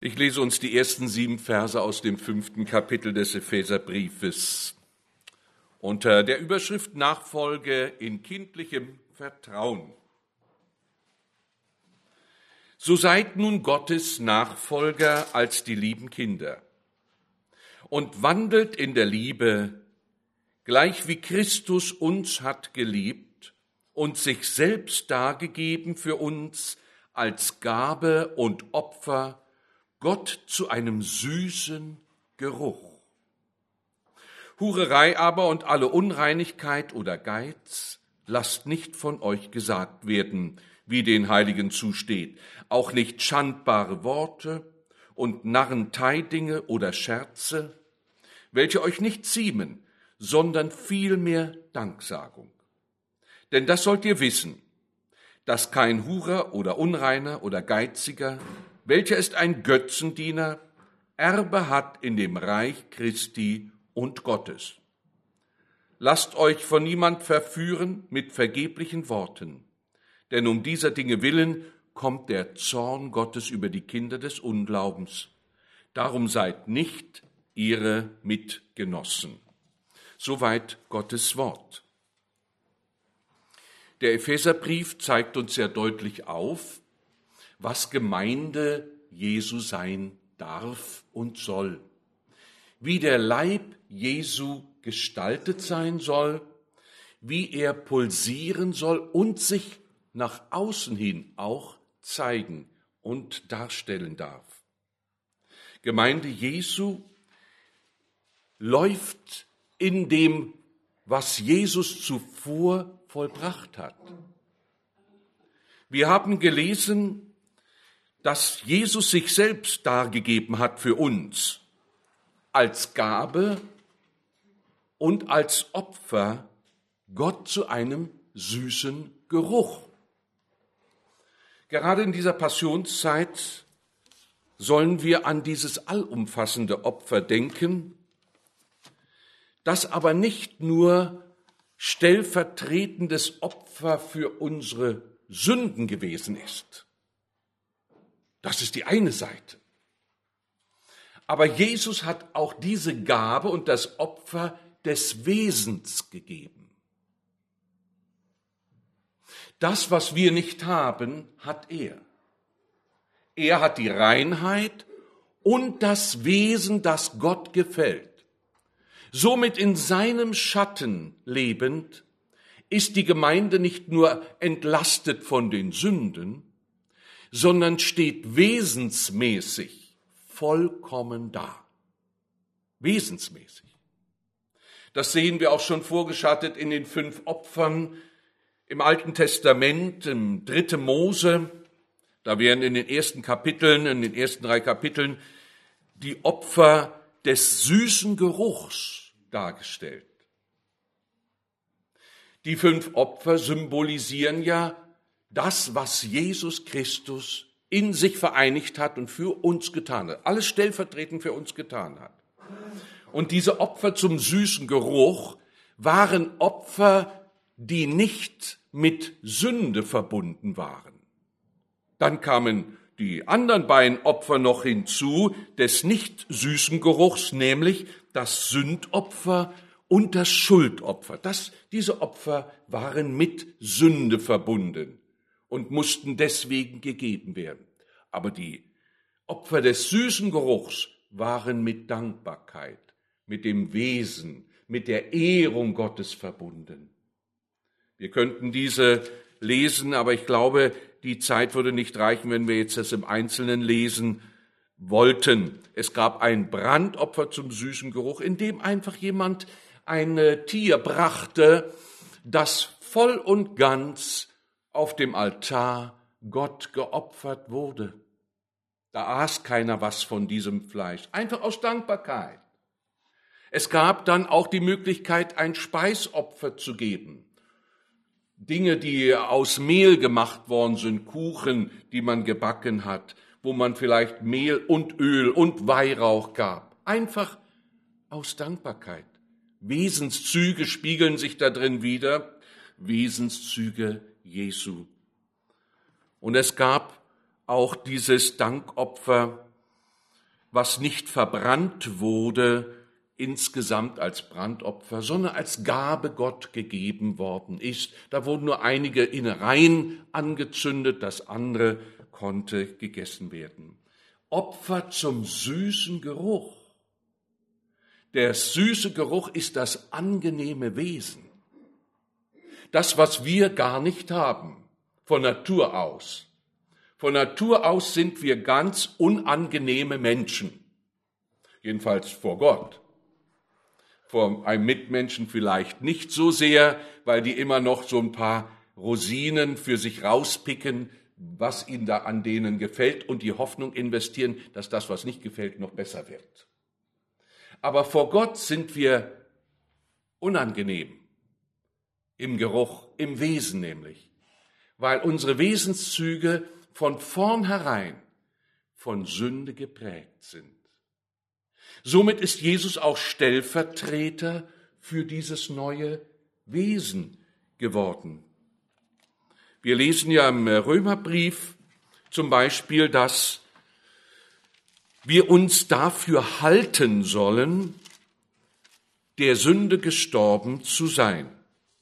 Ich lese uns die ersten 7 Verse aus dem 5. Kapitel des Epheserbriefes unter der Überschrift Nachfolge in kindlichem Vertrauen. So seid nun Gottes Nachfolger als die lieben Kinder und wandelt in der Liebe, gleich wie Christus uns hat geliebt und sich selbst dargegeben für uns als Gabe und Opfer, Gott zu einem süßen Geruch. Hurerei aber und alle Unreinigkeit oder Geiz lasst nicht von euch gesagt werden, wie den Heiligen zusteht, auch nicht schandbare Worte und Narrenteidinge oder Scherze, welche euch nicht ziemen, sondern vielmehr Danksagung. Denn das sollt ihr wissen, dass kein Hurer oder Unreiner oder Geiziger, welcher ist ein Götzendiener, Erbe hat in dem Reich Christi und Gottes. Lasst euch von niemand verführen mit vergeblichen Worten, denn um dieser Dinge willen kommt der Zorn Gottes über die Kinder des Unglaubens. Darum seid nicht ihre Mitgenossen. Soweit Gottes Wort. Der Epheserbrief zeigt uns sehr deutlich auf, was Gemeinde Jesu sein darf und soll, wie der Leib Jesu gestaltet sein soll, wie er pulsieren soll und sich nach außen hin auch zeigen und darstellen darf. Gemeinde Jesu läuft in dem, was Jesus zuvor vollbracht hat. Wir haben gelesen, dass Jesus sich selbst dargegeben hat für uns als Gabe und als Opfer Gott zu einem süßen Geruch. Gerade in dieser Passionszeit sollen wir an dieses allumfassende Opfer denken, das aber nicht nur stellvertretendes Opfer für unsere Sünden gewesen ist. Das ist die eine Seite. Aber Jesus hat auch diese Gabe und das Opfer des Wesens gegeben. Das, was wir nicht haben, hat er. Er hat die Reinheit und das Wesen, das Gott gefällt. Somit in seinem Schatten lebend, ist die Gemeinde nicht nur entlastet von den Sünden, sondern steht wesensmäßig vollkommen da. Wesensmäßig. Das sehen wir auch schon vorgeschattet in den 5 Opfern im Alten Testament, im 3. Mose. Da werden in den ersten 3 Kapiteln, die Opfer des süßen Geruchs dargestellt. Die 5 Opfer symbolisieren ja das, was Jesus Christus in sich vereinigt hat und für uns getan hat. Alles stellvertretend für uns getan hat. Und diese Opfer zum süßen Geruch waren Opfer, die nicht mit Sünde verbunden waren. Dann kamen die anderen beiden Opfer noch hinzu, des nicht süßen Geruchs, nämlich das Sündopfer und das Schuldopfer. Diese Opfer waren mit Sünde verbunden und mussten deswegen gegeben werden. Aber die Opfer des süßen Geruchs waren mit Dankbarkeit, mit dem Wesen, mit der Ehrung Gottes verbunden. Wir könnten diese lesen, aber ich glaube, die Zeit würde nicht reichen, wenn wir jetzt das im Einzelnen lesen wollten. Es gab ein Brandopfer zum süßen Geruch, in dem einfach jemand ein Tier brachte, das voll und ganz auf dem Altar Gott geopfert wurde. Da aß keiner was von diesem Fleisch, einfach aus Dankbarkeit. Es gab dann auch die Möglichkeit, ein Speisopfer zu geben. Dinge, die aus Mehl gemacht worden sind, Kuchen, die man gebacken hat, wo man vielleicht Mehl und Öl und Weihrauch gab. Einfach aus Dankbarkeit. Wesenszüge spiegeln sich da drin wider, Wesenszüge Jesu. Und es gab auch dieses Dankopfer was nicht verbrannt wurde, insgesamt als Brandopfer, sondern als Gabe Gott gegeben worden ist. Da wurden nur einige Innereien angezündet, das andere konnte gegessen werden. Opfer zum süßen Geruch. Der süße Geruch ist das angenehme Wesen. Das, was wir gar nicht haben, von Natur aus. Von Natur aus sind wir ganz unangenehme Menschen. Jedenfalls vor Gott. Vor einem Mitmenschen vielleicht nicht so sehr, weil die immer noch so ein paar Rosinen für sich rauspicken, was ihnen da an denen gefällt und die Hoffnung investieren, dass das, was nicht gefällt, noch besser wird. Aber vor Gott sind wir unangenehm. Im Geruch, im Wesen nämlich. Weil unsere Wesenszüge von vornherein von Sünde geprägt sind. Somit ist Jesus auch Stellvertreter für dieses neue Wesen geworden. Wir lesen ja im Römerbrief zum Beispiel, dass wir uns dafür halten sollen, der Sünde gestorben zu sein.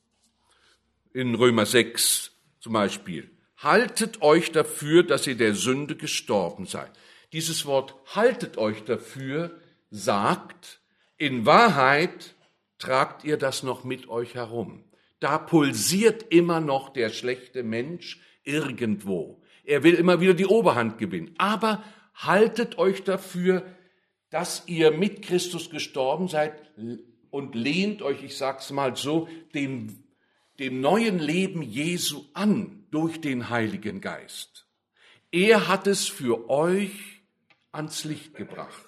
In Römer 6 zum Beispiel. Haltet euch dafür, dass ihr der Sünde gestorben seid. Dieses Wort haltet euch dafür sagt, in Wahrheit tragt ihr das noch mit euch herum. Da pulsiert immer noch der schlechte Mensch irgendwo. Er will immer wieder die Oberhand gewinnen. Aber haltet euch dafür, dass ihr mit Christus gestorben seid und lehnt euch, ich sag's mal so, dem neuen Leben Jesu an durch den Heiligen Geist. Er hat es für euch ans Licht gebracht.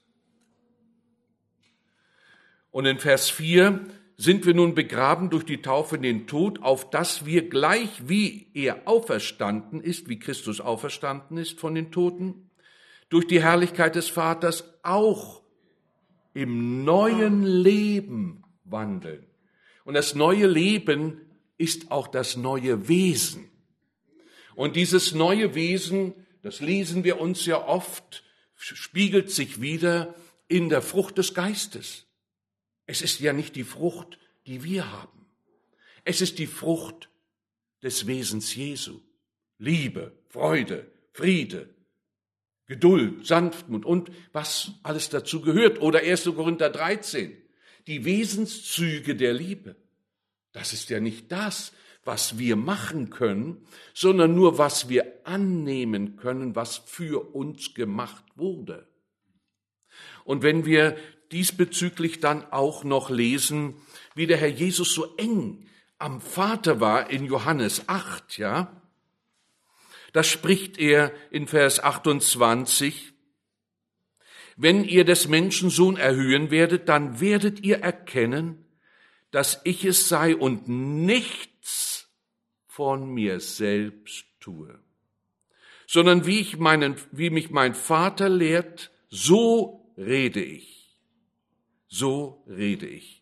Und in Vers 4 sind wir nun begraben durch die Taufe in den Tod, auf dass wir gleich wie er auferstanden ist, wie Christus auferstanden ist von den Toten, durch die Herrlichkeit des Vaters auch im neuen Leben wandeln. Und das neue Leben ist auch das neue Wesen. Und dieses neue Wesen, das lesen wir uns ja oft, spiegelt sich wieder in der Frucht des Geistes. Es ist ja nicht die Frucht, die wir haben. Es ist die Frucht des Wesens Jesu. Liebe, Freude, Friede, Geduld, Sanftmut und was alles dazu gehört. Oder 1. Korinther 13, die Wesenszüge der Liebe. Das ist ja nicht das, was wir machen können, sondern nur, was wir annehmen können, was für uns gemacht wurde. Und wenn wir diesbezüglich dann auch noch lesen, wie der Herr Jesus so eng am Vater war in Johannes 8, ja, da spricht er in Vers 28, wenn ihr des Menschen Sohn erhöhen werdet, dann werdet ihr erkennen, dass ich es sei und nichts von mir selbst tue, sondern wie mich mein Vater lehrt, so rede ich. So rede ich.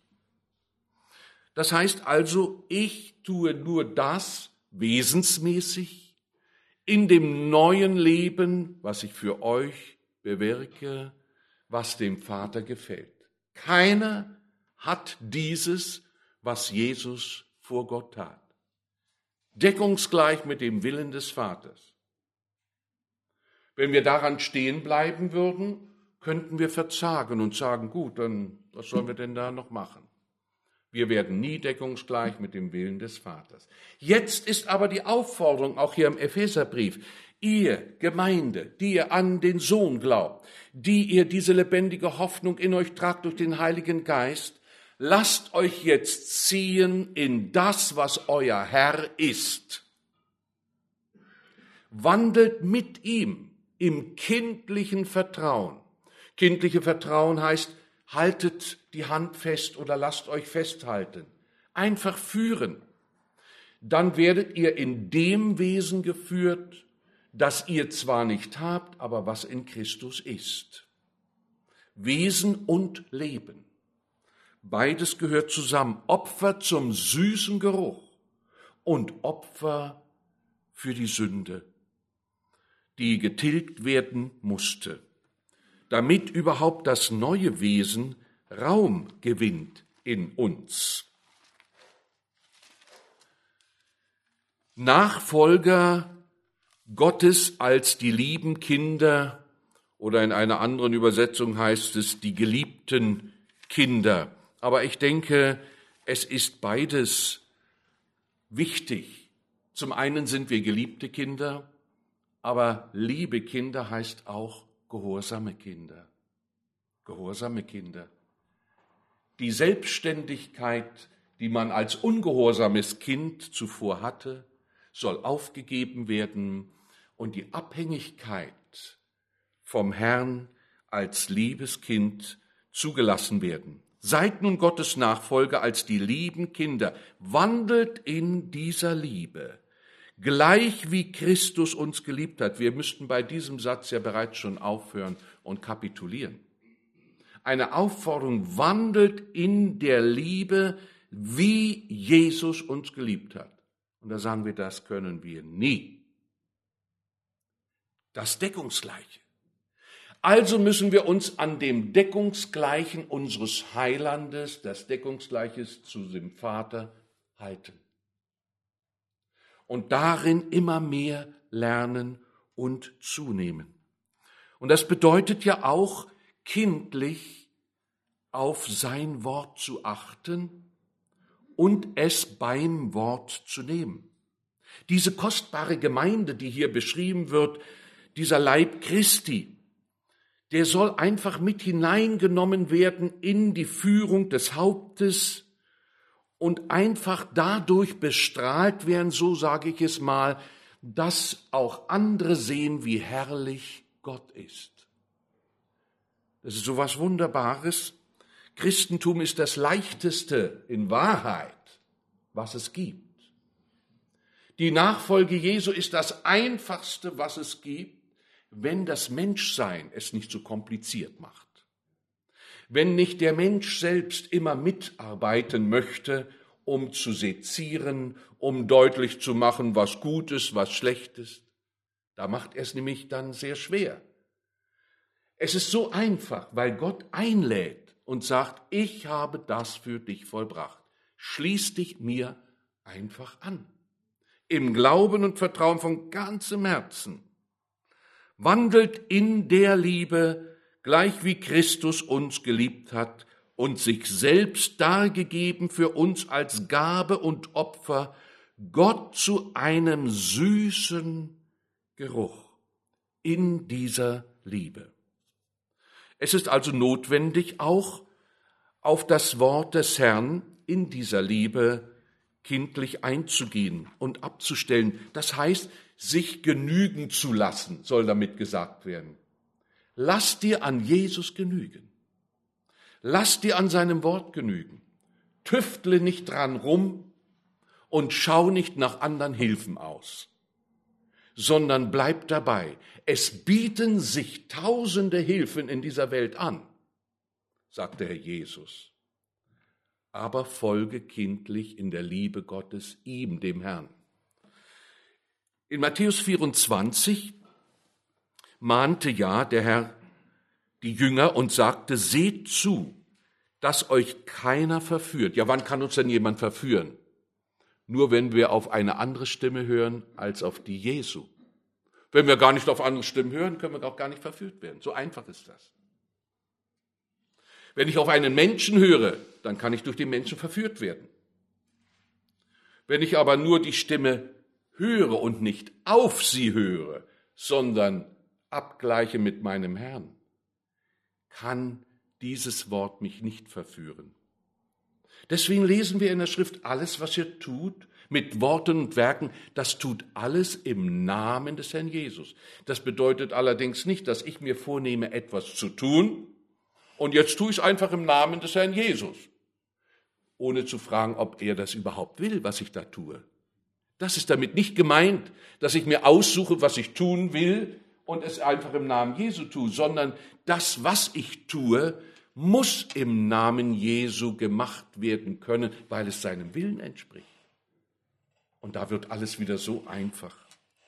Das heißt also, ich tue nur das wesensmäßig in dem neuen Leben, was ich für euch bewirke, was dem Vater gefällt. Keiner hat dieses, was Jesus vor Gott tat. Deckungsgleich mit dem Willen des Vaters. Wenn wir daran stehen bleiben würden, könnten wir verzagen und sagen, gut, dann was sollen wir denn da noch machen? Wir werden nie deckungsgleich mit dem Willen des Vaters. Jetzt ist aber die Aufforderung, auch hier im Epheserbrief, ihr Gemeinde, die ihr an den Sohn glaubt, die ihr diese lebendige Hoffnung in euch tragt durch den Heiligen Geist, lasst euch jetzt ziehen in das, was euer Herr ist. Wandelt mit ihm im kindlichen Vertrauen. Kindliche Vertrauen heißt, haltet die Hand fest oder lasst euch festhalten. Einfach führen. Dann werdet ihr in dem Wesen geführt, das ihr zwar nicht habt, aber was in Christus ist. Wesen und Leben. Beides gehört zusammen. Opfer zum süßen Geruch und Opfer für die Sünde, die getilgt werden musste. damit überhaupt das neue Wesen Raum gewinnt in uns. Nachfolger Gottes als die lieben Kinder, oder in einer anderen Übersetzung heißt es die geliebten Kinder. Aber ich denke, es ist beides wichtig. Zum einen sind wir geliebte Kinder, aber liebe Kinder heißt auch gehorsame Kinder. Gehorsame Kinder. Die Selbstständigkeit, die man als ungehorsames Kind zuvor hatte, soll aufgegeben werden und die Abhängigkeit vom Herrn als liebes Kind zugelassen werden. Seid nun Gottes Nachfolger als die lieben Kinder, wandelt in dieser Liebe, gleich wie Christus uns geliebt hat. Wir müssten bei diesem Satz ja bereits schon aufhören und kapitulieren. Eine Aufforderung, wandelt in der Liebe, wie Jesus uns geliebt hat. Und da sagen wir, das können wir nie. Das Deckungsgleiche. Also müssen wir uns an dem Deckungsgleichen unseres Heilandes, das Deckungsgleiches zu dem Vater, halten. Und darin immer mehr lernen und zunehmen. Und das bedeutet ja auch, kindlich auf sein Wort zu achten und es beim Wort zu nehmen. Diese kostbare Gemeinde, die hier beschrieben wird, dieser Leib Christi, der soll einfach mit hineingenommen werden in die Führung des Hauptes und einfach dadurch bestrahlt werden, so sage ich es mal, dass auch andere sehen, wie herrlich Gott ist. Das ist so was Wunderbares. Christentum ist das Leichteste in Wahrheit, was es gibt. Die Nachfolge Jesu ist das Einfachste, was es gibt, wenn das Menschsein es nicht so kompliziert macht. Wenn nicht der Mensch selbst immer mitarbeiten möchte, um zu sezieren, um deutlich zu machen, was gut ist, was schlecht ist. Da macht er es nämlich dann sehr schwer. Es ist so einfach, weil Gott einlädt und sagt, ich habe das für dich vollbracht. Schließ dich mir einfach an. Im Glauben und Vertrauen von ganzem Herzen. Wandelt in der Liebe, gleich wie Christus uns geliebt hat und sich selbst dargegeben für uns als Gabe und Opfer, Gott zu einem süßen Geruch in dieser Liebe. Es ist also notwendig, auch auf das Wort des Herrn in dieser Liebe kindlich einzugehen und abzustellen. Das heißt, sich genügen zu lassen, soll damit gesagt werden. Lass dir an Jesus genügen. Lass dir an seinem Wort genügen. Tüftle nicht dran rum und schau nicht nach anderen Hilfen aus, sondern bleib dabei. Es bieten sich tausende Hilfen in dieser Welt an, sagt der Herr Jesus. Aber folge kindlich in der Liebe Gottes ihm, dem Herrn. In Matthäus 24 mahnte ja der Herr die Jünger und sagte, seht zu, dass euch keiner verführt. Ja, wann kann uns denn jemand verführen? Nur wenn wir auf eine andere Stimme hören als auf die Jesu. Wenn wir gar nicht auf andere Stimmen hören, können wir auch gar nicht verführt werden. So einfach ist das. Wenn ich auf einen Menschen höre, dann kann ich durch den Menschen verführt werden. Wenn ich aber nur die Stimme höre und nicht auf sie höre, sondern abgleiche mit meinem Herrn, kann dieses Wort mich nicht verführen. Deswegen lesen wir in der Schrift, alles, was ihr tut, mit Worten und Werken, das tut alles im Namen des Herrn Jesus. Das bedeutet allerdings nicht, dass ich mir vornehme, etwas zu tun und jetzt tue ich es einfach im Namen des Herrn Jesus, ohne zu fragen, ob er das überhaupt will, was ich da tue. Das ist damit nicht gemeint, dass ich mir aussuche, was ich tun will und es einfach im Namen Jesu tue, sondern das, was ich tue, muss im Namen Jesu gemacht werden können, weil es seinem Willen entspricht. Und da wird alles wieder so einfach.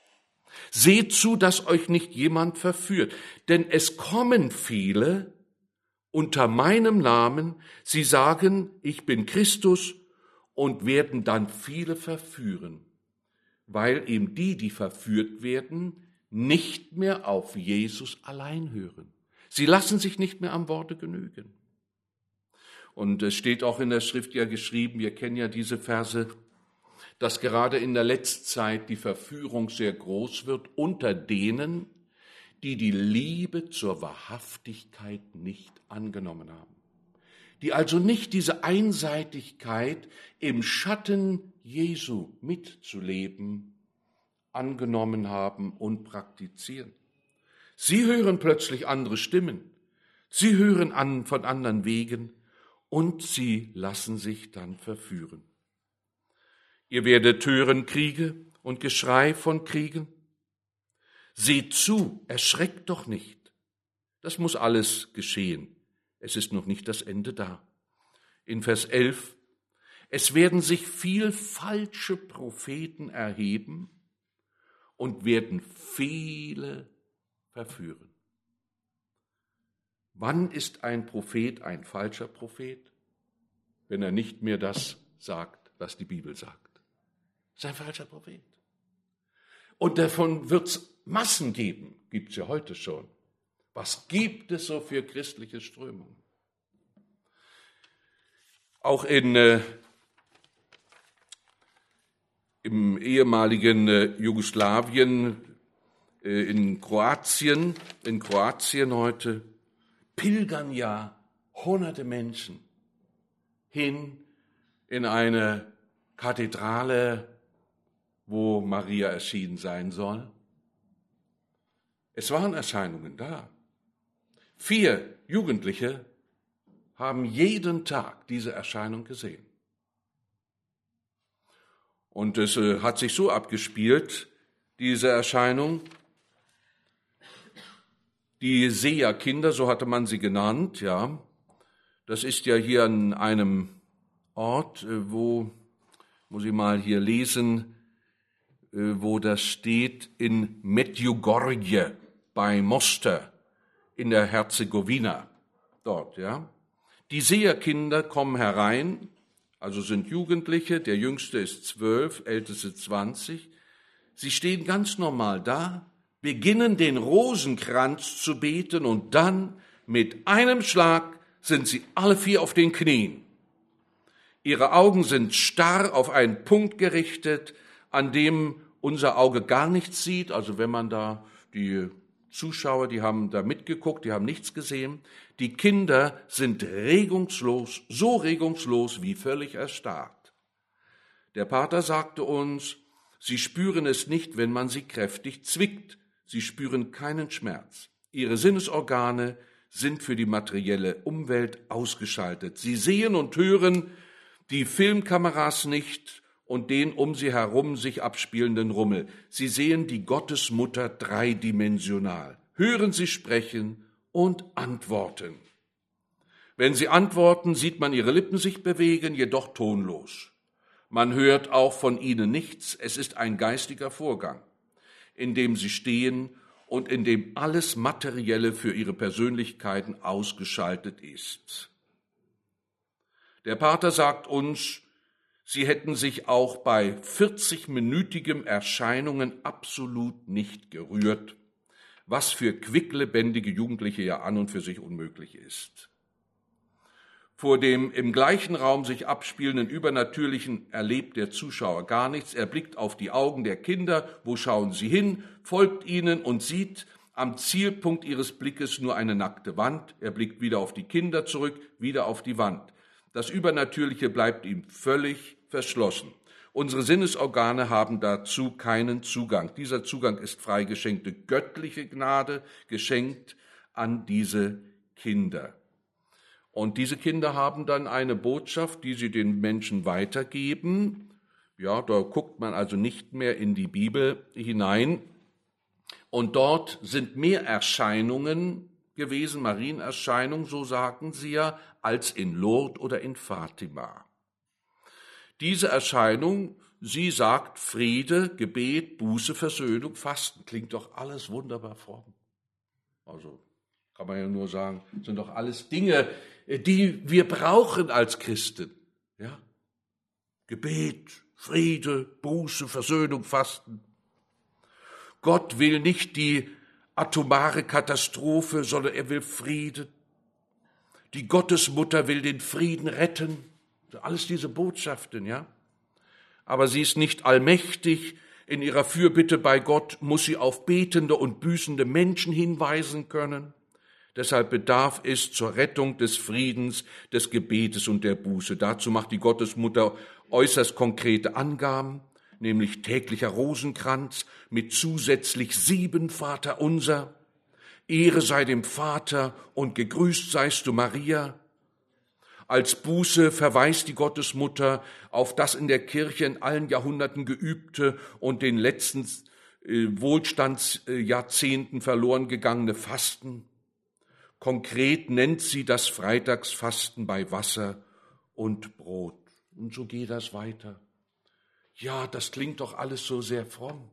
Seht zu, dass euch nicht jemand verführt, denn es kommen viele unter meinem Namen, sie sagen, ich bin Christus, und werden dann viele verführen, weil eben die verführt werden, nicht mehr auf Jesus allein hören. Sie lassen sich nicht mehr am Worte genügen. Und es steht auch in der Schrift ja geschrieben, wir kennen ja diese Verse, dass gerade in der Letztzeit die Verführung sehr groß wird unter denen, die die Liebe zur Wahrhaftigkeit nicht angenommen haben. Die also nicht diese Einseitigkeit im Schatten Jesu mitzuleben angenommen haben und praktizieren. Sie hören plötzlich andere Stimmen, sie hören von anderen Wegen und sie lassen sich dann verführen. Ihr werdet hören Kriege und Geschrei von Kriegen. Seht zu, erschreckt doch nicht. Das muss alles geschehen. Es ist noch nicht das Ende da. In Vers 11, es werden sich viel falsche Propheten erheben und werden viele verführen. Wann ist ein Prophet ein falscher Prophet? Wenn er nicht mehr das sagt, was die Bibel sagt. Das ist ein falscher Prophet. Und davon wird es Massen geben, gibt es ja heute schon. Was gibt es so für christliche Strömungen? Auch im ehemaligen Jugoslawien, in Kroatien heute, pilgern ja hunderte Menschen hin in eine Kathedrale, wo Maria erschienen sein soll. Es waren Erscheinungen da. 4 Jugendliche haben jeden Tag diese Erscheinung gesehen. Und es hat sich so abgespielt, diese Erscheinung, die Seherkinder, so hatte man sie genannt, ja. Das ist ja hier an einem Ort, wo, muss ich mal hier lesen, wo das steht, in Medjugorje bei Mostar in der Herzegowina, dort, ja. Die Seherkinder kommen herein, also sind Jugendliche, der Jüngste ist 12, Älteste 20. Sie stehen ganz normal da, beginnen den Rosenkranz zu beten und dann mit einem Schlag sind sie alle 4 auf den Knien. Ihre Augen sind starr auf einen Punkt gerichtet, an dem unser Auge gar nichts sieht. Also wenn man da, die Zuschauer, die haben da mitgeguckt, die haben nichts gesehen. Die Kinder sind regungslos, so regungslos wie völlig erstarrt. Der Pater sagte uns, sie spüren es nicht, wenn man sie kräftig zwickt. Sie spüren keinen Schmerz. Ihre Sinnesorgane sind für die materielle Umwelt ausgeschaltet. Sie sehen und hören die Filmkameras nicht und den um sie herum sich abspielenden Rummel. Sie sehen die Gottesmutter dreidimensional, hören sie sprechen und antworten. Wenn sie antworten, sieht man ihre Lippen sich bewegen, jedoch tonlos. Man hört auch von ihnen nichts, es ist ein geistiger Vorgang, in dem sie stehen und in dem alles Materielle für ihre Persönlichkeiten ausgeschaltet ist. Der Pater sagt uns, sie hätten sich auch bei 40-minütigem Erscheinungen absolut nicht gerührt, was für quicklebendige Jugendliche ja an und für sich unmöglich ist. Vor dem im gleichen Raum sich abspielenden Übernatürlichen erlebt der Zuschauer gar nichts. Er blickt auf die Augen der Kinder, wo schauen sie hin, folgt ihnen und sieht am Zielpunkt ihres Blickes nur eine nackte Wand. Er blickt wieder auf die Kinder zurück, wieder auf die Wand. Das Übernatürliche bleibt ihm völlig verschlossen. Unsere Sinnesorgane haben dazu keinen Zugang. Dieser Zugang ist frei geschenkte göttliche Gnade, geschenkt an diese Kinder. Und diese Kinder haben dann eine Botschaft, die sie den Menschen weitergeben. Ja, da guckt man also nicht mehr in die Bibel hinein. Und dort sind mehr Erscheinungen gewesen, Marienerscheinungen, so sagen sie ja, als in Lourdes oder in Fatima. Diese Erscheinung sie sagt Friede, Gebet, Buße, Versöhnung, Fasten. Klingt doch alles wunderbar fromm. Also kann man ja nur sagen, sind doch alles Dinge, die wir brauchen als Christen. Ja? Gebet, Friede, Buße, Versöhnung, Fasten. Gott will nicht die atomare Katastrophe, sondern er will Frieden. Die Gottesmutter will den Frieden retten. Alles diese Botschaften, ja. Aber sie ist nicht allmächtig. In ihrer Fürbitte bei Gott muss sie auf betende und büßende Menschen hinweisen können. Deshalb bedarf es zur Rettung des Friedens, des Gebetes und der Buße. Dazu macht die Gottesmutter äußerst konkrete Angaben, nämlich täglicher Rosenkranz mit zusätzlich 7 Vaterunser. Ehre sei dem Vater und gegrüßt seist du, Maria. Als Buße verweist die Gottesmutter auf das in der Kirche in allen Jahrhunderten geübte und den letzten Wohlstandsjahrzehnten verloren gegangene Fasten. Konkret nennt sie das Freitagsfasten bei Wasser und Brot. Und so geht das weiter. Ja, das klingt doch alles so sehr fromm.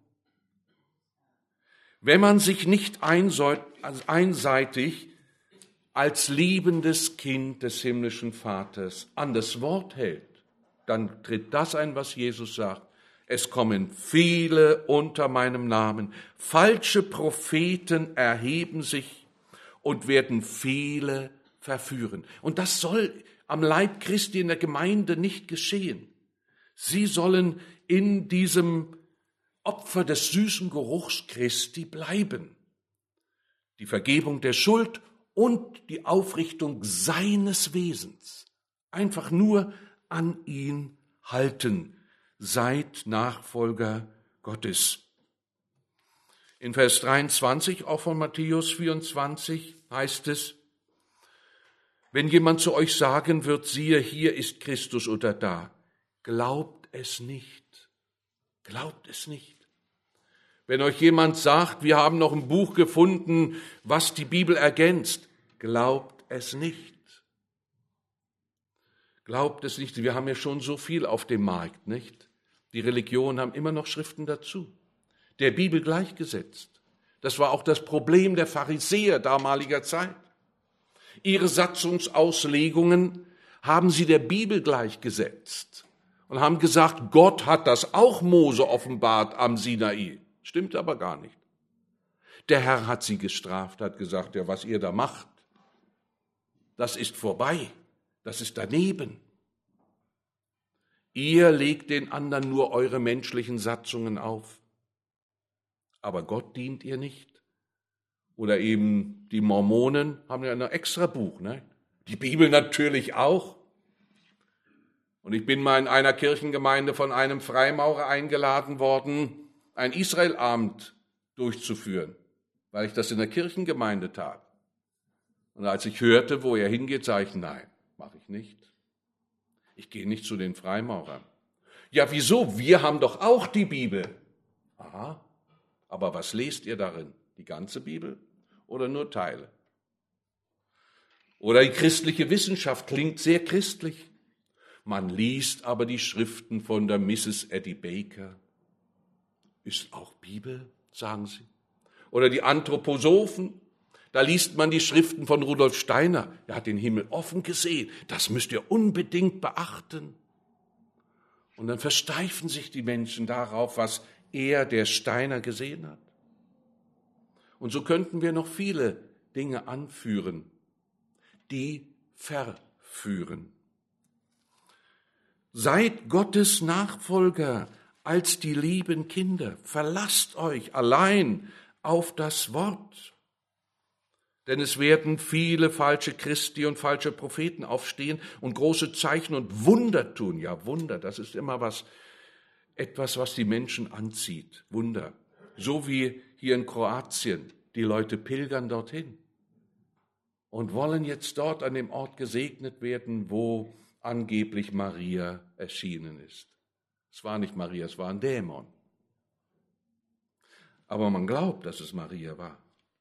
Wenn man sich nicht einseitig als liebendes Kind des himmlischen Vaters an das Wort hält, dann tritt das ein, was Jesus sagt. Es kommen viele unter meinem Namen. Falsche Propheten erheben sich und werden viele verführen. Und das soll am Leib Christi in der Gemeinde nicht geschehen. Sie sollen in diesem Opfer des süßen Geruchs Christi bleiben. Die Vergebung der Schuld und die Aufrichtung seines Wesens. Einfach nur an ihn halten. Seid Nachfolger Gottes. In Vers 23, auch von Matthäus 24, heißt es, wenn jemand zu euch sagen wird, siehe, hier ist Christus oder da, glaubt es nicht. Glaubt es nicht. Wenn euch jemand sagt, wir haben noch ein Buch gefunden, was die Bibel ergänzt, glaubt es nicht. Glaubt es nicht. Wir haben ja schon so viel auf dem Markt, nicht? Die Religionen haben immer noch Schriften dazu. Der Bibel gleichgesetzt. Das war auch das Problem der Pharisäer damaliger Zeit. Ihre Satzungsauslegungen haben sie der Bibel gleichgesetzt und haben gesagt, Gott hat das auch Mose offenbart am Sinai. Stimmt aber gar nicht. Der Herr hat sie gestraft, hat gesagt, ja, was ihr da macht, das ist vorbei, das ist daneben. Ihr legt den anderen nur eure menschlichen Satzungen auf, aber Gott dient ihr nicht. Oder eben die Mormonen haben ja ein extra Buch, ne? Die Bibel natürlich auch. Und ich bin mal in einer Kirchengemeinde von einem Freimaurer eingeladen worden, ein Israelabend durchzuführen, weil ich das in der Kirchengemeinde tat. Und als ich hörte, wo er hingeht, sage ich, nein, mache ich nicht. Ich gehe nicht zu den Freimaurern. Ja, wieso? Wir haben doch auch die Bibel. Aha, aber was lest ihr darin? Die ganze Bibel oder nur Teile? Oder die christliche Wissenschaft klingt sehr christlich. Man liest aber die Schriften von der Mrs. Eddie Baker. Ist auch Bibel, sagen sie. Oder die Anthroposophen, da liest man die Schriften von Rudolf Steiner. Er hat den Himmel offen gesehen. Das müsst ihr unbedingt beachten. Und dann versteifen sich die Menschen darauf, was er, der Steiner, gesehen hat. Und so könnten wir noch viele Dinge anführen, die verführen. Seid Gottes Nachfolger als die lieben Kinder. Verlasst euch allein auf das Wort. Denn es werden viele falsche Christi und falsche Propheten aufstehen und große Zeichen und Wunder tun. Ja, Wunder, das ist immer etwas, was die Menschen anzieht. Wunder. So wie hier in Kroatien. Die Leute pilgern dorthin und wollen jetzt dort an dem Ort gesegnet werden, wo angeblich Maria erschienen ist. Es war nicht Maria, es war ein Dämon. Aber man glaubt, dass es Maria war.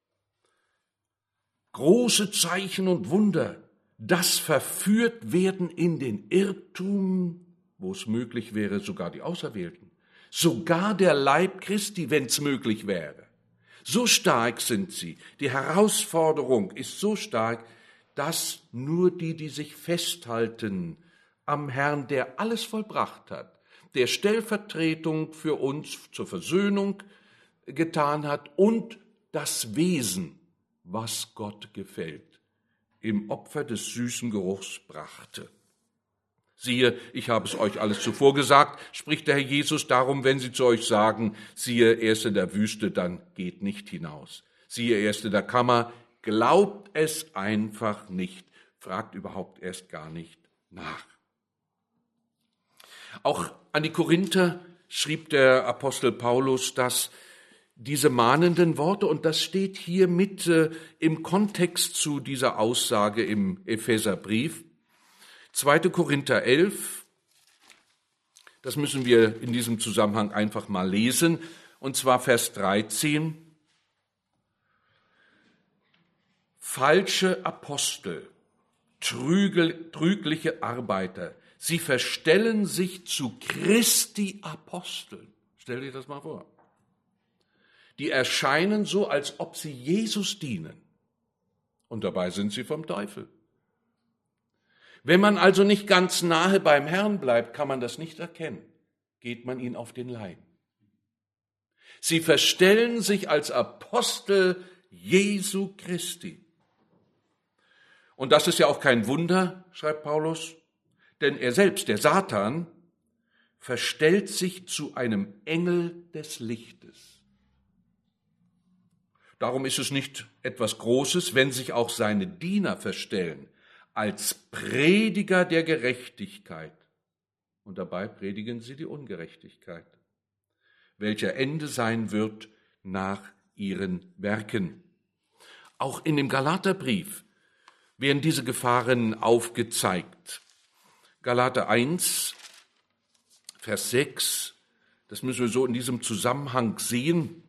Große Zeichen und Wunder, das verführt werden in den Irrtum, wo es möglich wäre, sogar die Auserwählten. Sogar der Leib Christi, wenn es möglich wäre. So stark sind sie. Die Herausforderung ist so stark, dass nur die sich festhalten am Herrn, der alles vollbracht hat, der Stellvertretung für uns zur Versöhnung getan hat und das Wesen, was Gott gefällt, im Opfer des süßen Geruchs brachte. Siehe, ich habe es euch alles zuvor gesagt, spricht der Herr Jesus, darum, wenn sie zu euch sagen, siehe, er ist in der Wüste, dann geht nicht hinaus. Siehe, er ist in der Kammer, glaubt es einfach nicht, fragt überhaupt erst gar nicht nach. Auch an die Korinther schrieb der Apostel Paulus, dass diese mahnenden Worte, und das steht hier mit im Kontext zu dieser Aussage im Epheserbrief, 2. Korinther 11, das müssen wir in diesem Zusammenhang einfach mal lesen, und zwar Vers 13. Falsche Apostel, trügliche Arbeiter, sie verstellen sich zu Christi Aposteln. Stell dir das mal vor. Die erscheinen so, als ob sie Jesus dienen. Und dabei sind sie vom Teufel. Wenn man also nicht ganz nahe beim Herrn bleibt, kann man das nicht erkennen. Geht man ihn auf den Leim. Sie verstellen sich als Apostel Jesu Christi. Und das ist ja auch kein Wunder, schreibt Paulus, denn er selbst, der Satan, verstellt sich zu einem Engel des Lichtes. Darum ist es nicht etwas Großes, wenn sich auch seine Diener verstellen, als Prediger der Gerechtigkeit. Und dabei predigen sie die Ungerechtigkeit, welcher Ende sein wird nach ihren Werken. Auch in dem Galaterbrief werden diese Gefahren aufgezeigt. Galater 1, Vers 6, das müssen wir so in diesem Zusammenhang sehen.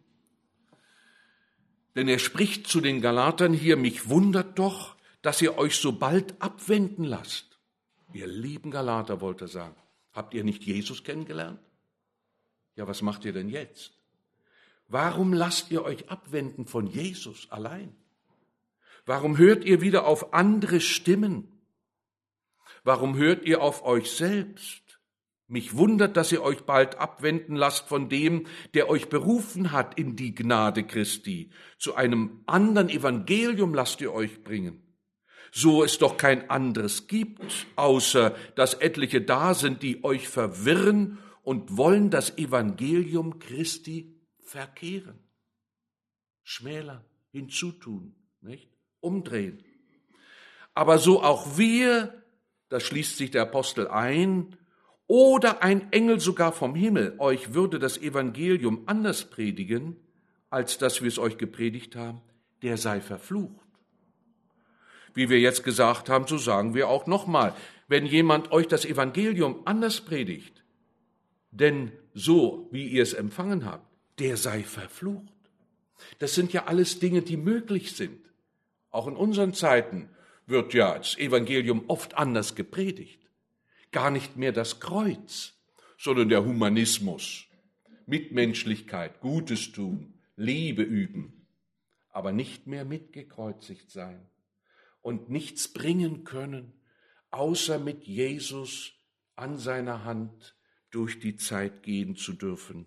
Denn er spricht zu den Galatern hier, mich wundert doch, dass ihr euch so bald abwenden lasst. Ihr lieben Galater, wollte er sagen, habt ihr nicht Jesus kennengelernt? Ja, was macht ihr denn jetzt? Warum lasst ihr euch abwenden von Jesus allein? Warum hört ihr wieder auf andere Stimmen? Warum hört ihr auf euch selbst? Mich wundert, dass ihr euch bald abwenden lasst von dem, der euch berufen hat in die Gnade Christi. Zu einem anderen Evangelium lasst ihr euch bringen. So es doch kein anderes gibt, außer dass etliche da sind, die euch verwirren und wollen das Evangelium Christi verkehren, schmälern, hinzutun, nicht? Umdrehen. Aber so auch wir, da schließt sich der Apostel ein, oder ein Engel sogar vom Himmel euch würde das Evangelium anders predigen, als dass wir es euch gepredigt haben, der sei verflucht. Wie wir jetzt gesagt haben, so sagen wir auch nochmal, wenn jemand euch das Evangelium anders predigt, denn so, wie ihr es empfangen habt, der sei verflucht. Das sind ja alles Dinge, die möglich sind. Auch in unseren Zeiten wird ja das Evangelium oft anders gepredigt. Gar nicht mehr das Kreuz, sondern der Humanismus, Mitmenschlichkeit, Gutes tun, Liebe üben, aber nicht mehr mitgekreuzigt sein und nichts bringen können, außer mit Jesus an seiner Hand durch die Zeit gehen zu dürfen.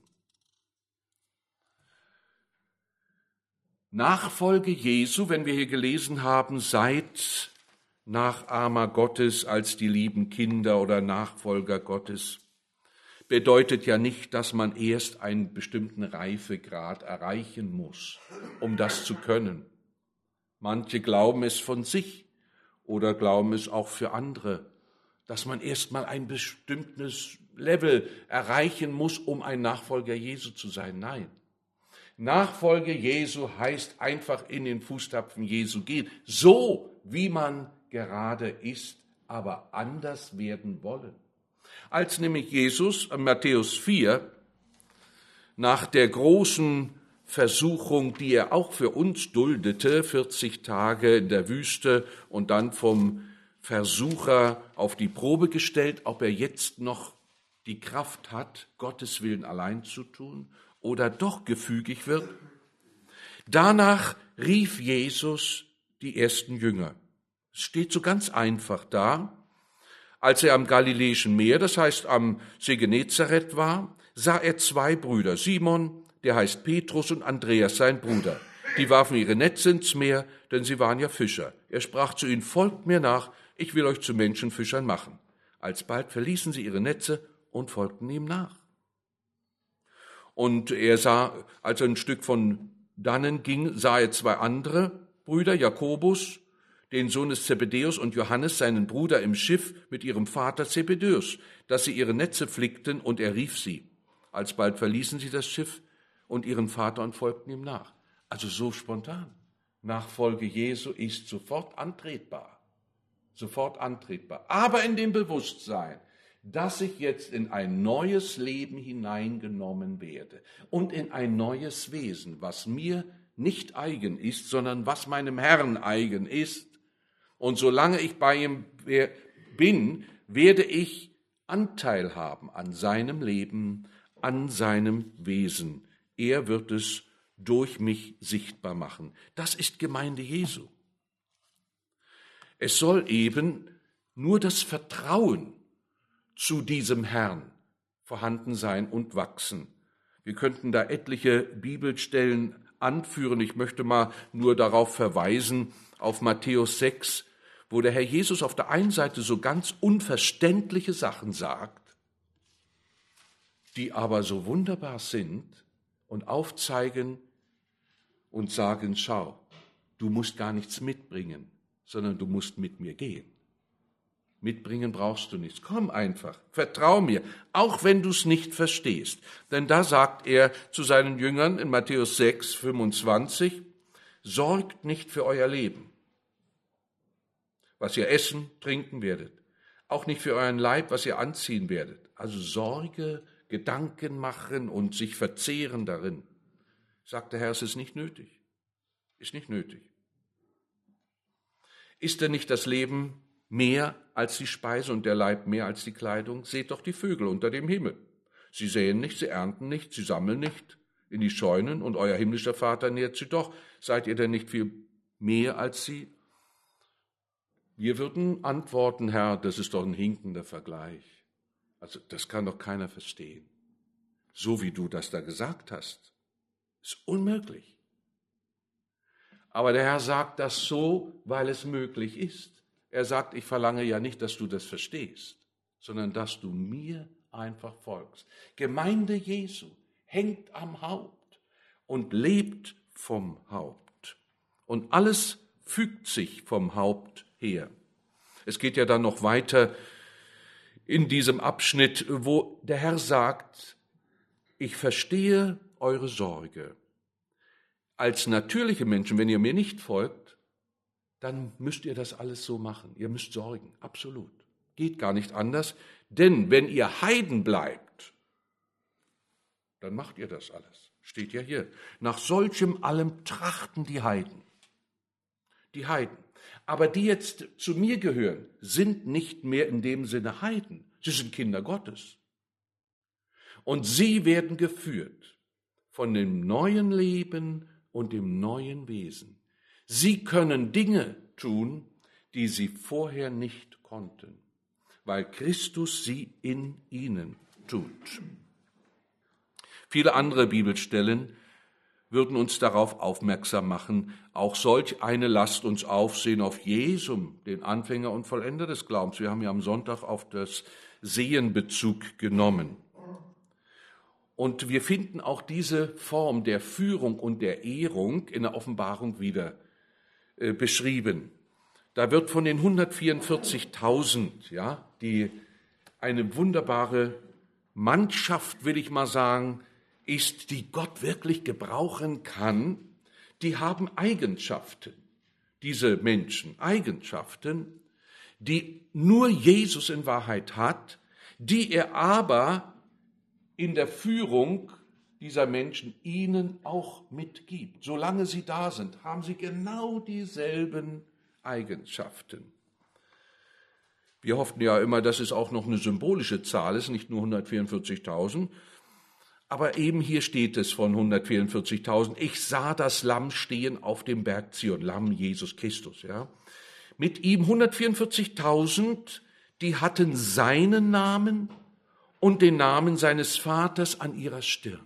Nachfolge Jesu, wenn wir hier gelesen haben, seid Nachahmer Gottes als die lieben Kinder oder Nachfolger Gottes, bedeutet ja nicht, dass man erst einen bestimmten Reifegrad erreichen muss, um das zu können. Manche glauben es von sich oder glauben es auch für andere, dass man erst mal ein bestimmtes Level erreichen muss, um ein Nachfolger Jesu zu sein. Nein. Nachfolge Jesu heißt einfach in den Fußtapfen Jesu gehen, so wie man gerade ist, aber anders werden wollen. Als nämlich Jesus in Matthäus 4 nach der großen Versuchung, die er auch für uns duldete, 40 Tage in der Wüste und dann vom Versucher auf die Probe gestellt, ob er jetzt noch die Kraft hat, Gottes Willen allein zu tun oder doch gefügig wird. Danach rief Jesus die ersten Jünger. Es steht so ganz einfach da. Als er am Galiläischen Meer, das heißt am See Genezareth war, sah er zwei Brüder, Simon, der heißt Petrus, und Andreas, sein Bruder. Die warfen ihre Netze ins Meer, denn sie waren ja Fischer. Er sprach zu ihnen, folgt mir nach, ich will euch zu Menschenfischern machen. Alsbald verließen sie ihre Netze und folgten ihm nach. Und er sah, als er ein Stück von dannen ging, sah er zwei andere Brüder, Jakobus, den Sohn des Zebedäus, und Johannes, seinen Bruder, im Schiff mit ihrem Vater Zebedäus, dass sie ihre Netze flickten, und er rief sie. Alsbald verließen sie das Schiff und ihren Vater und folgten ihm nach. Also so spontan. Nachfolge Jesu ist sofort antretbar. Sofort antretbar. Aber in dem Bewusstsein, dass ich jetzt in ein neues Leben hineingenommen werde und in ein neues Wesen, was mir nicht eigen ist, sondern was meinem Herrn eigen ist. Und solange ich bei ihm bin, werde ich Anteil haben an seinem Leben, an seinem Wesen. Er wird es durch mich sichtbar machen. Das ist Gemeinde Jesu. Es soll eben nur das Vertrauen zu diesem Herrn vorhanden sein und wachsen. Wir könnten da etliche Bibelstellen anführen. Ich möchte mal nur darauf verweisen, auf Matthäus 6, wo der Herr Jesus auf der einen Seite so ganz unverständliche Sachen sagt, die aber so wunderbar sind und aufzeigen und sagen, schau, du musst gar nichts mitbringen, sondern du musst mit mir gehen. Mitbringen brauchst du nichts. Komm einfach, vertrau mir, auch wenn du es nicht verstehst. Denn da sagt er zu seinen Jüngern in Matthäus 6, 25, sorgt nicht für euer Leben, was ihr essen, trinken werdet. Auch nicht für euren Leib, was ihr anziehen werdet. Also Sorge, Gedanken machen und sich verzehren darin. Sagt der Herr, es ist nicht nötig. Ist nicht nötig. Ist denn nicht das Leben mehr als die Speise und der Leib mehr als die Kleidung? Seht doch die Vögel unter dem Himmel. Sie säen nicht, sie ernten nicht, sie sammeln nicht in die Scheunen, und euer himmlischer Vater nährt sie doch. Seid ihr denn nicht viel mehr als sie? Wir würden antworten, Herr, das ist doch ein hinkender Vergleich. Also das kann doch keiner verstehen. So wie du das da gesagt hast, ist unmöglich. Aber der Herr sagt das so, weil es möglich ist. Er sagt, ich verlange ja nicht, dass du das verstehst, sondern dass du mir einfach folgst. Gemeinde Jesu hängt am Haupt und lebt vom Haupt. Und alles fügt sich vom Haupt her. Es geht ja dann noch weiter in diesem Abschnitt, wo der Herr sagt, ich verstehe eure Sorge. Als natürliche Menschen, wenn ihr mir nicht folgt, dann müsst ihr das alles so machen. Ihr müsst sorgen, absolut. Geht gar nicht anders, denn wenn ihr Heiden bleibt, dann macht ihr das alles. Steht ja hier. Nach solchem allem trachten die Heiden. Die Heiden. Aber die jetzt zu mir gehören, sind nicht mehr in dem Sinne Heiden. Sie sind Kinder Gottes. Und sie werden geführt von dem neuen Leben und dem neuen Wesen. Sie können Dinge tun, die sie vorher nicht konnten, weil Christus sie in ihnen tut. Viele andere Bibelstellen würden uns darauf aufmerksam machen. Auch solch eine lasst uns aufsehen auf Jesum, den Anfänger und Vollender des Glaubens. Wir haben ja am Sonntag auf das Sehen Bezug genommen. Und wir finden auch diese Form der Führung und der Ehrung in der Offenbarung wieder beschrieben. Da wird von den 144.000, ja, die eine wunderbare Mannschaft, will ich mal sagen, ist, die Gott wirklich gebrauchen kann, die haben Eigenschaften, diese Menschen, Eigenschaften, die nur Jesus in Wahrheit hat, die er aber in der Führung dieser Menschen ihnen auch mitgibt. Solange sie da sind, haben sie genau dieselben Eigenschaften. Wir hofften ja immer, dass es auch noch eine symbolische Zahl ist, nicht nur 144.000. Aber eben hier steht es von 144.000. Ich sah das Lamm stehen auf dem Berg Zion, Lamm Jesus Christus. Ja. Mit ihm 144.000, die hatten seinen Namen und den Namen seines Vaters an ihrer Stirn.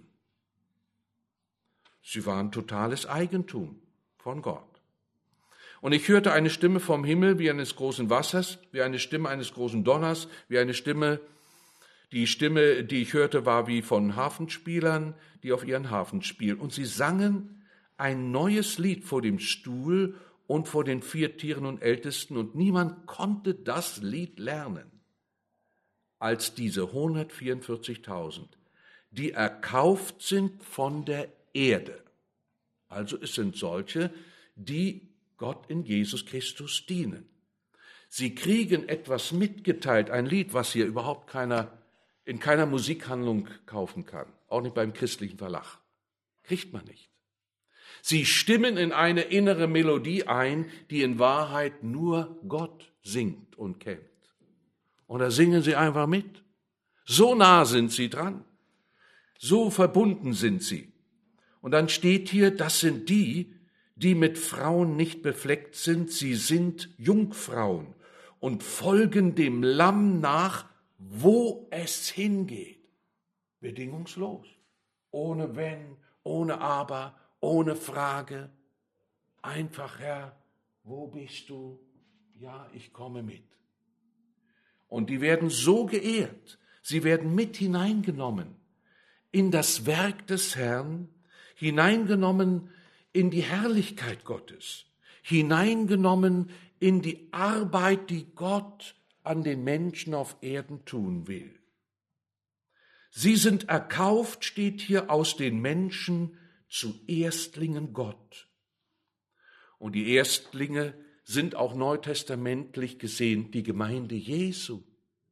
Sie waren totales Eigentum von Gott. Und ich hörte eine Stimme vom Himmel wie eines großen Wassers, wie eine Stimme eines großen Donners, wie eine Stimme. Die Stimme, die ich hörte, war wie von Harfenspielern, die auf ihren Harfen spielen. Und sie sangen ein neues Lied vor dem Stuhl und vor den 4 Tieren und Ältesten. Und niemand konnte das Lied lernen als diese 144.000, die erkauft sind von der Erde. Also es sind solche, die Gott in Jesus Christus dienen. Sie kriegen etwas mitgeteilt, ein Lied, was hier überhaupt in keiner Musikhandlung kaufen kann, auch nicht beim christlichen Verlag. Kriegt man nicht. Sie stimmen in eine innere Melodie ein, die in Wahrheit nur Gott singt und kennt. Und da singen sie einfach mit. So nah sind sie dran. So verbunden sind sie. Und dann steht hier, das sind die mit Frauen nicht befleckt sind. Sie sind Jungfrauen und folgen dem Lamm nach, wo es hingeht. Bedingungslos. Ohne Wenn, ohne Aber, ohne Frage. Einfach, Herr, wo bist du? Ja, ich komme mit. Und die werden so geehrt. Sie werden mit hineingenommen in das Werk des Herrn, hineingenommen in die Herrlichkeit Gottes, hineingenommen in die Arbeit, die Gott an den Menschen auf Erden tun will. Sie sind erkauft, steht hier, aus den Menschen zu Erstlingen Gott. Und die Erstlinge sind auch neutestamentlich gesehen die Gemeinde Jesu.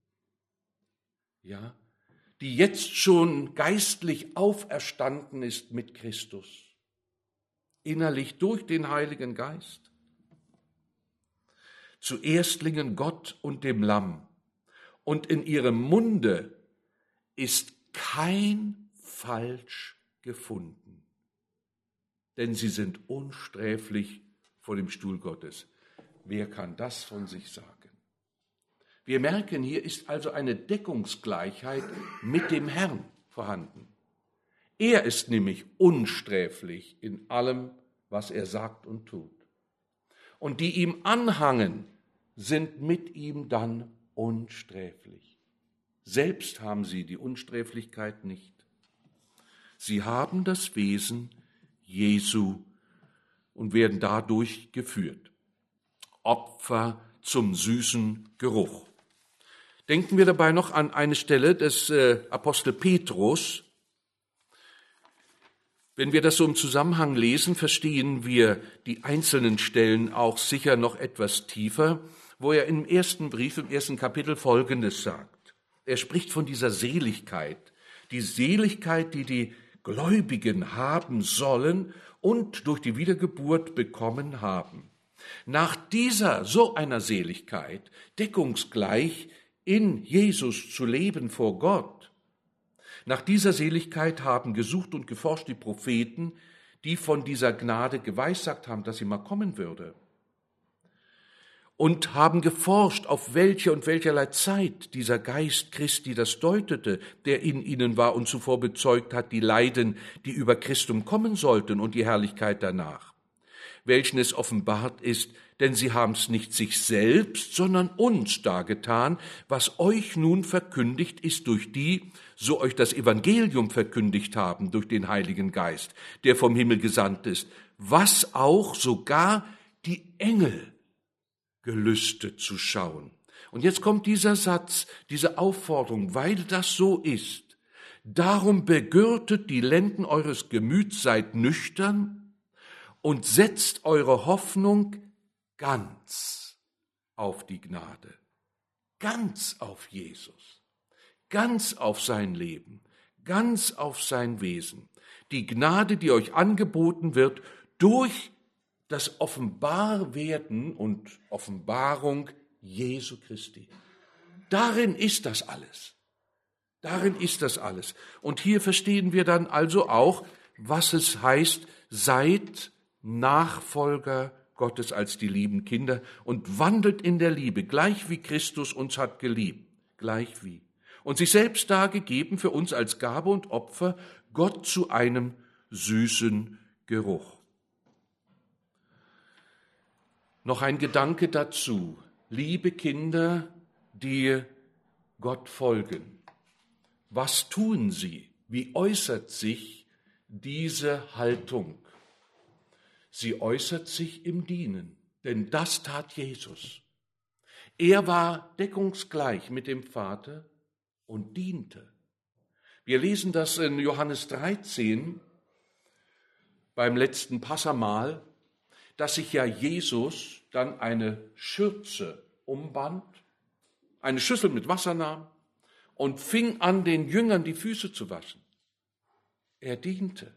Ja, die jetzt schon geistlich auferstanden ist mit Christus, innerlich durch den Heiligen Geist. Zu Erstlingen Gott und dem Lamm. Und in ihrem Munde ist kein Falsch gefunden, denn sie sind unsträflich vor dem Stuhl Gottes. Wer kann das von sich sagen? Wir merken, hier ist also eine Deckungsgleichheit mit dem Herrn vorhanden. Er ist nämlich unsträflich in allem, was er sagt und tut. Und die ihm anhangen, sind mit ihm dann unsträflich. Selbst haben sie die Unsträflichkeit nicht. Sie haben das Wesen Jesu und werden dadurch geführt. Opfer zum süßen Geruch. Denken wir dabei noch an eine Stelle des Apostel Petrus. Wenn wir das so im Zusammenhang lesen, verstehen wir die einzelnen Stellen auch sicher noch etwas tiefer, wo er im ersten Brief, im ersten Kapitel Folgendes sagt. Er spricht von dieser Seligkeit, die Seligkeit, die die Gläubigen haben sollen und durch die Wiedergeburt bekommen haben. Nach dieser, so einer Seligkeit, deckungsgleich in Jesus zu leben vor Gott, nach dieser Seligkeit haben gesucht und geforscht die Propheten, die von dieser Gnade geweissagt haben, dass sie mal kommen würde. Und haben geforscht, auf welche und welcherlei Zeit dieser Geist Christi das deutete, der in ihnen war und zuvor bezeugt hat, die Leiden, die über Christum kommen sollten und die Herrlichkeit danach, welchen es offenbart ist, denn sie haben es nicht sich selbst, sondern uns dargetan, was euch nun verkündigt ist durch die, so euch das Evangelium verkündigt haben, durch den Heiligen Geist, der vom Himmel gesandt ist, was auch sogar die Engel gelüstet zu schauen. Und jetzt kommt dieser Satz, diese Aufforderung, weil das so ist. Darum begürtet die Lenden eures Gemüts, seid nüchtern und setzt eure Hoffnung ganz auf die Gnade, ganz auf Jesus, ganz auf sein Leben, ganz auf sein Wesen. Die Gnade, die euch angeboten wird durch das Offenbarwerden und Offenbarung Jesu Christi. Darin ist das alles. Darin ist das alles. Und hier verstehen wir dann also auch, was es heißt, seid Nachfolger Gottes als die lieben Kinder und wandelt in der Liebe, gleich wie Christus uns hat geliebt, gleich wie. Und sich selbst dargegeben für uns als Gabe und Opfer, Gott zu einem süßen Geruch. Noch ein Gedanke dazu. Liebe Kinder, die Gott folgen. Was tun sie? Wie äußert sich diese Haltung? Sie äußert sich im Dienen, denn das tat Jesus. Er war deckungsgleich mit dem Vater und diente. Wir lesen das in Johannes 13 beim letzten Passamahl, dass sich ja Jesus dann eine Schürze umband, eine Schüssel mit Wasser nahm und fing an, den Jüngern die Füße zu waschen. Er diente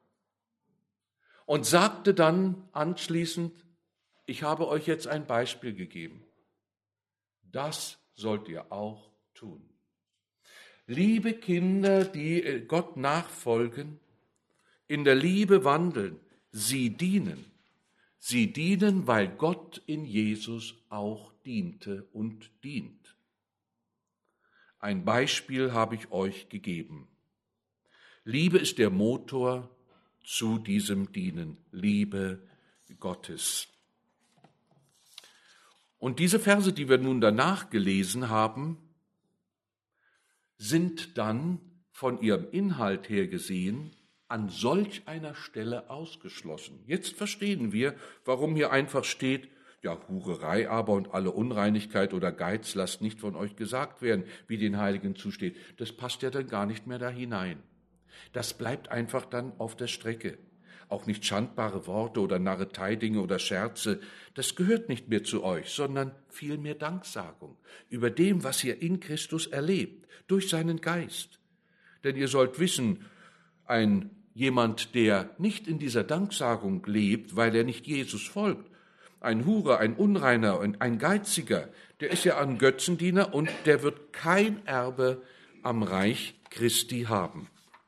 und sagte dann anschließend, ich habe euch jetzt ein Beispiel gegeben. Das sollt ihr auch tun. Liebe Kinder, die Gott nachfolgen, in der Liebe wandeln, sie dienen. Sie dienen, weil Gott in Jesus auch diente und dient. Ein Beispiel habe ich euch gegeben. Liebe ist der Motor zu diesem Dienen, Liebe Gottes. Und diese Verse, die wir nun danach gelesen haben, sind dann von ihrem Inhalt her gesehen an solch einer Stelle ausgeschlossen. Jetzt verstehen wir, warum hier einfach steht, ja, Hurerei aber und alle Unreinigkeit oder Geiz lasst nicht von euch gesagt werden, wie den Heiligen zusteht. Das passt ja dann gar nicht mehr da hinein. Das bleibt einfach dann auf der Strecke. Auch nicht schandbare Worte oder Narreteidinge oder Scherze, das gehört nicht mehr zu euch, sondern vielmehr Danksagung über dem, was ihr in Christus erlebt, durch seinen Geist. Denn ihr sollt wissen, jemand, der nicht in dieser Danksagung lebt, weil er nicht Jesus folgt, ein Hurer, ein Unreiner und ein Geiziger, der ist ja ein Götzendiener und der wird kein Erbe am Reich Christi haben.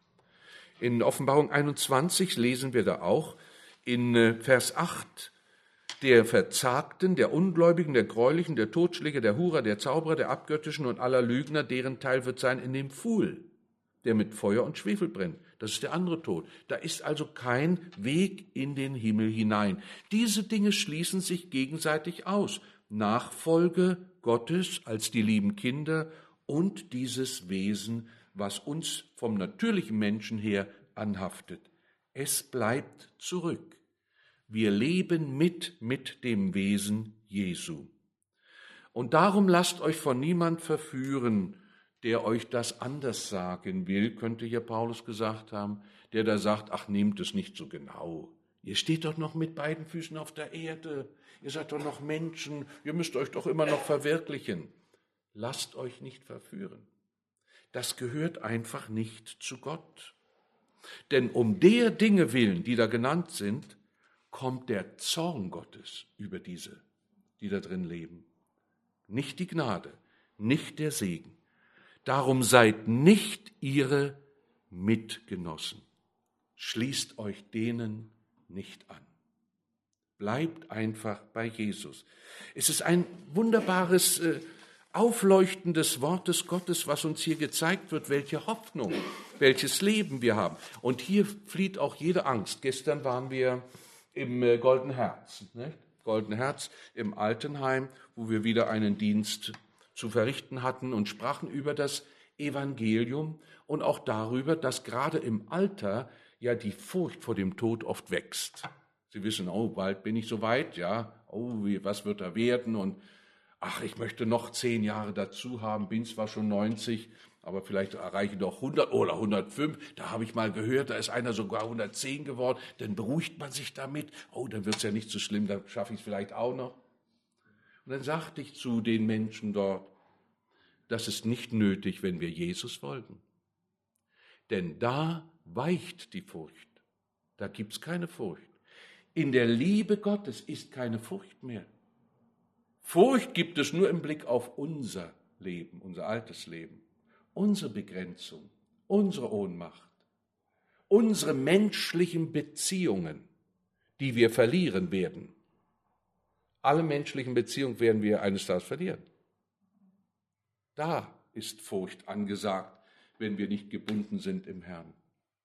In Offenbarung 21 lesen wir da auch in Vers 8, der Verzagten, der Ungläubigen, der Gräulichen, der Totschläger, der Hurer, der Zauberer, der Abgöttischen und aller Lügner, deren Teil wird sein in dem Pfuhl, der mit Feuer und Schwefel brennt. Das ist der andere Tod. Da ist also kein Weg in den Himmel hinein. Diese Dinge schließen sich gegenseitig aus. Nachfolge Gottes als die lieben Kinder und dieses Wesen, was uns vom natürlichen Menschen her anhaftet. Es bleibt zurück. Wir leben mit dem Wesen Jesu. Und darum lasst euch von niemand verführen, der euch das anders sagen will, könnte hier Paulus gesagt haben, der da sagt, ach, nehmt es nicht so genau. Ihr steht doch noch mit beiden Füßen auf der Erde. Ihr seid doch noch Menschen. Ihr müsst euch doch immer noch verwirklichen. Lasst euch nicht verführen. Das gehört einfach nicht zu Gott. Denn um der Dinge willen, die da genannt sind, kommt der Zorn Gottes über diese, die da drin leben. Nicht die Gnade, nicht der Segen. Darum seid nicht ihre Mitgenossen. Schließt euch denen nicht an. Bleibt einfach bei Jesus. Es ist ein wunderbares, aufleuchtendes Wort des Gottes, was uns hier gezeigt wird, welche Hoffnung, welches Leben wir haben. Und hier flieht auch jede Angst. Gestern waren wir im Goldenen Herz, nicht? Goldene Herz im Altenheim, wo wir wieder einen Dienst zu verrichten hatten und sprachen über das Evangelium und auch darüber, dass gerade im Alter ja die Furcht vor dem Tod oft wächst. Sie wissen, oh, bald bin ich soweit, ja, oh, was wird da werden und ach, ich möchte noch 10 Jahre dazu haben, bin zwar schon 90, aber vielleicht erreiche ich noch 100 oder 105. Da habe ich mal gehört, da ist einer sogar 110 geworden. Dann beruhigt man sich damit. Oh, dann wird es ja nicht so schlimm, dann schaffe ich es vielleicht auch noch. Und dann sagte ich zu den Menschen dort, das ist nicht nötig, wenn wir Jesus folgen. Denn da weicht die Furcht. Da gibt es keine Furcht. In der Liebe Gottes ist keine Furcht mehr. Furcht gibt es nur im Blick auf unser Leben, unser altes Leben, unsere Begrenzung, unsere Ohnmacht, unsere menschlichen Beziehungen, die wir verlieren werden. Alle menschlichen Beziehungen werden wir eines Tages verlieren. Da ist Furcht angesagt, wenn wir nicht gebunden sind im Herrn.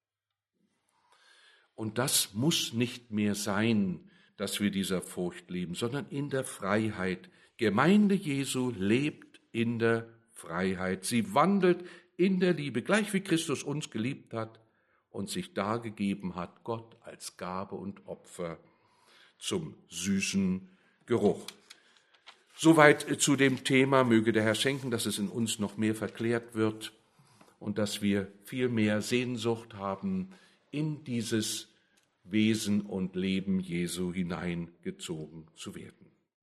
Und das muss nicht mehr sein, dass wir dieser Furcht leben, sondern in der Freiheit. Gemeinde Jesu lebt in der Freiheit. Sie wandelt in der Liebe, gleich wie Christus uns geliebt hat und sich dargegeben hat, Gott als Gabe und Opfer zum süßen Geruch. Soweit zu dem Thema, möge der Herr schenken, dass es in uns noch mehr verklärt wird und dass wir viel mehr Sehnsucht haben, in dieses Wesen und Leben Jesu hineingezogen zu werden.